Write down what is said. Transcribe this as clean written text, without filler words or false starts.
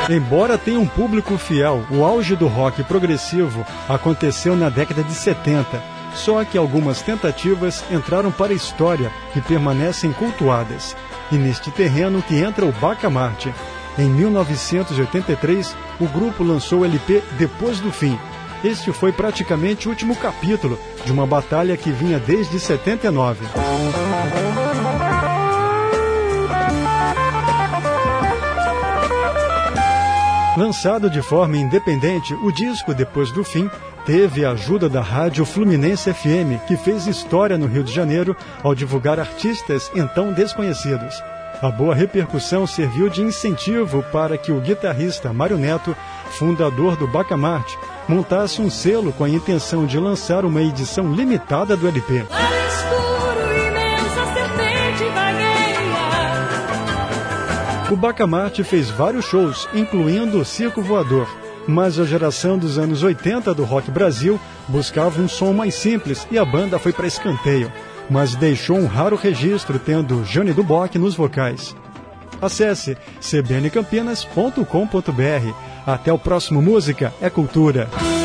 Embora tenha um público fiel, o auge do rock progressivo aconteceu na década de 70. Só que algumas tentativas entraram para a história e permanecem cultuadas. E neste terreno que entra o Bacamarte. Em 1983, o grupo lançou o LP Depois do Fim. Este foi praticamente o último capítulo de uma batalha que vinha desde 79. Lançado de forma independente, o disco Depois do Fim teve a ajuda da rádio Fluminense FM, que fez história no Rio de Janeiro ao divulgar artistas então desconhecidos. A boa repercussão serviu de incentivo para que o guitarrista Mário Neto, fundador do Bacamarte, montasse um selo com a intenção de lançar uma edição limitada do LP. O Bacamarte fez vários shows, incluindo o Circo Voador, mas a geração dos anos 80 do Rock Brasil buscava um som mais simples e a banda foi para escanteio, mas deixou um raro registro tendo Jane Duboc nos vocais. Acesse cbncampinas.com.br. Até o próximo Música é Cultura.